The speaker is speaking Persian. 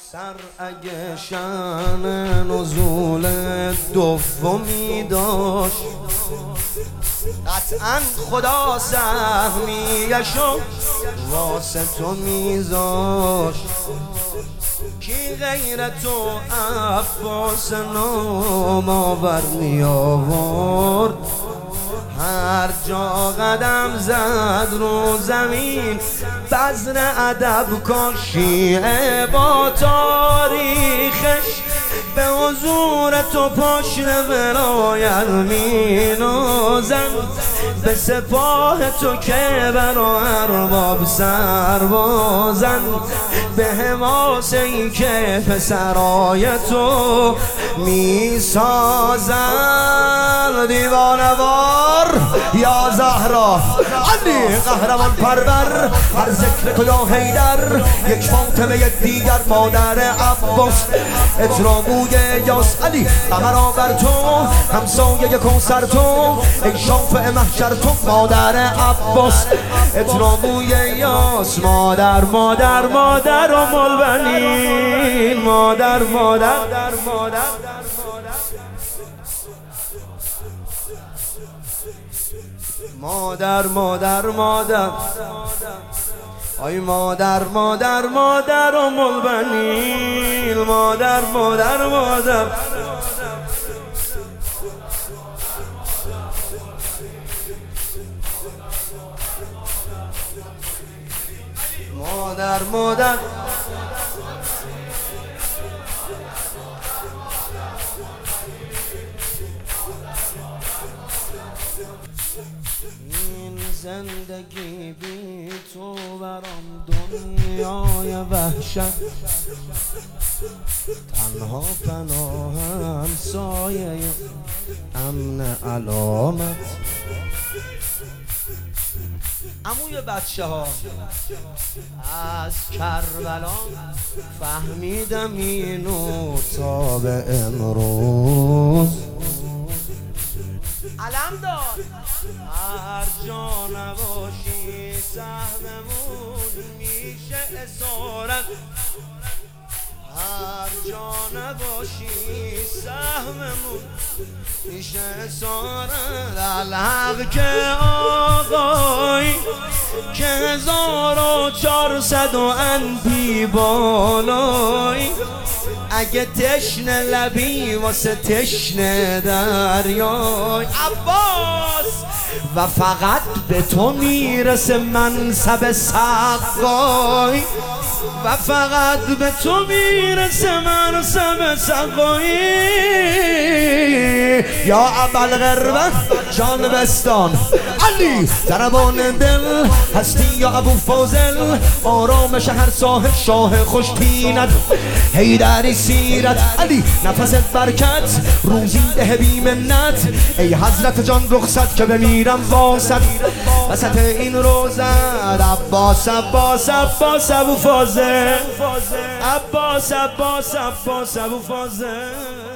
سر اگه شأن نزول دومی داشت قطعا خدا سهمیشو واسه تو میذاشت. کی غیر تو عباس نامآور می آورد، هر جا قدم زد رو زمین بذر ادب کاشیه با تاریخش به حضور تو پاشنه ولایت می نازن، به سپاه تو که برا ارباب سربازن، به حماسه ای که پسرای تو می سازن. دیوانوار یا زهرا علی قهرمان پرور، هر ذکر تو یا حیدر یک فاطمه دیگر مادر عباس، اطرابوی یاس علی قمرا بر تو همسایه کوثر تو، ای شافع محشر تو مادر عباس، اطرابوی یاس مادر مادر مادر ام البنین مادر مادر مادر مادر مادر مادر آی مادر مادر مادر ام البنین مادر مادر مادر مادر مادر این زندگی بی تو برام دنیای وحشت، تنها پناهم سایه امن علامت. عموی بچه ها از کربلا فهمیدم اینو تا به امروز علم دار، هر جا نباشی سهممون میشه اسارت، هر جا نباشی سهممون میشه اسارت. الحق که آقای که 1400 انبی بالای، اگه تشنه لبی واسه تشنه دریای عباس، و فقط به تو میرسه منصب سقای، و فقط به تو میرسه منصب سقای. یا ابوالقربه جان بستان علی دربان دل هستی یا ابو فاضل، آرامش هر صاحب شاه خوش پیند حیدری سیرت علی نفست برکت روزی ده بی منت، ای حضرت جان رخصت که بمیرم واسط وسط این روزت. عباس عباس عباس ابو فاضل عباس عباس عباس ابو فاضل.